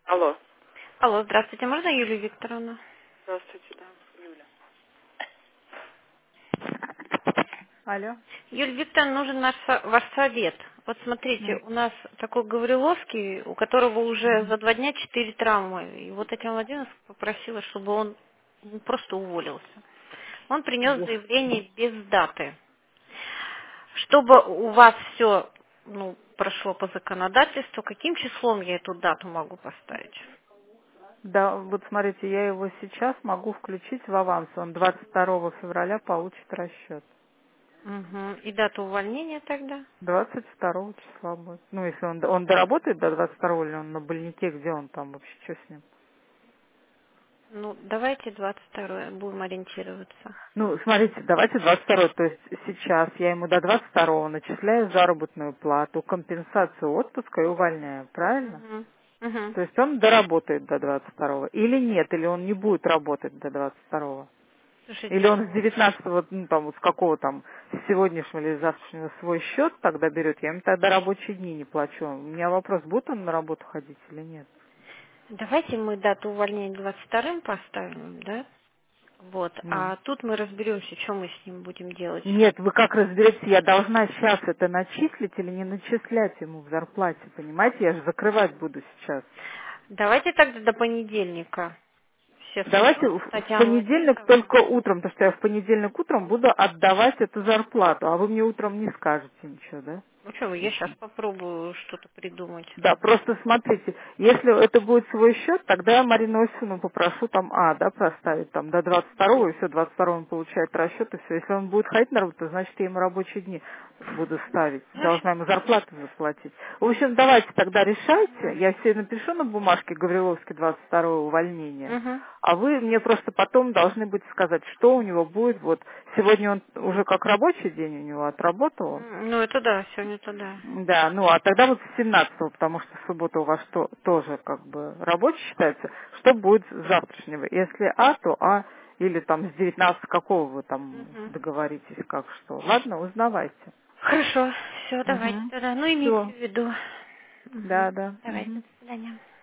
Алло. Алло, здравствуйте, можно Юлию Викторовну? Здравствуйте, да, Юля. Алло. Юлия Викторовна, нужен ваш совет. Вот смотрите, М. у нас такой Гавриловский, у которого уже за 2 дня 4 травмы. И вот Татьяна Владимировна попросила, чтобы он просто уволился. Он принес Во. заявление без даты. Чтобы у вас все прошло по законодательству, каким числом я эту дату могу поставить? Да, вот смотрите, я его сейчас могу включить в аванс. Он 22 февраля получит расчет. Мгм. И дату увольнения тогда? 22 числа будет. Ну, если он доработает до 22 или он на больнике, где он там вообще, что с ним? Ну, давайте 22 будем ориентироваться. Ну, смотрите, давайте 22, то есть сейчас я ему до 22 начисляю заработную плату, компенсацию отпуска и увольняю, правильно? Мгм. Мгм. То есть он доработает до 22 или нет, или он не будет работать до 22. Или Слушайте, он с 19-го, ну там, вот с какого там, с сегодняшнего или с завтрашнего свой счет тогда берет, я ему тогда рабочие дни не плачу. У меня вопрос, будет он на работу ходить или нет? давайте мы дату увольнения 22 поставим, да? Вот. Ну. А тут мы разберемся, что мы с ним будем делать. Нет, вы как разберетесь, я должна сейчас это начислить или не начислять ему в зарплате, понимаете? Я же закрывать буду сейчас. Давайте тогда до понедельника все Давайте соберем в с в Татьяной понедельник Владимировной. только утром, потому что я в понедельник утром буду отдавать эту зарплату, а вы мне утром не скажете ничего, да? Ну что, я сейчас попробую что-то придумать. Да, просто смотрите, если это будет свой счет, тогда я Марину Осину попрошу там, да, проставить там до 22-го, и все, 22-го он получает расчет, и все. Если он будет ходить на работу, значит, я ему рабочие дни буду ставить, Ну, должна ему зарплату заплатить. В общем, давайте тогда решайте, я все напишу на бумажке Гавриловский 22-го увольнения, угу. а вы мне просто потом должны будете сказать, что у него будет, вот, сегодня он уже как рабочий день у него отработал, Ну, это да, сегодня-то да. да, ну а тогда вот с 17-го, потому что суббота у вас тоже как бы рабочий считается, что будет с завтрашнего? Если то или там с 19 какого вы там Угу. договоритесь, как что. Ладно, узнавайте. Хорошо, все, давайте Угу. тогда. Ну, имейте Все. в виду. Угу. Да, да. Давайте, Угу. до свидания.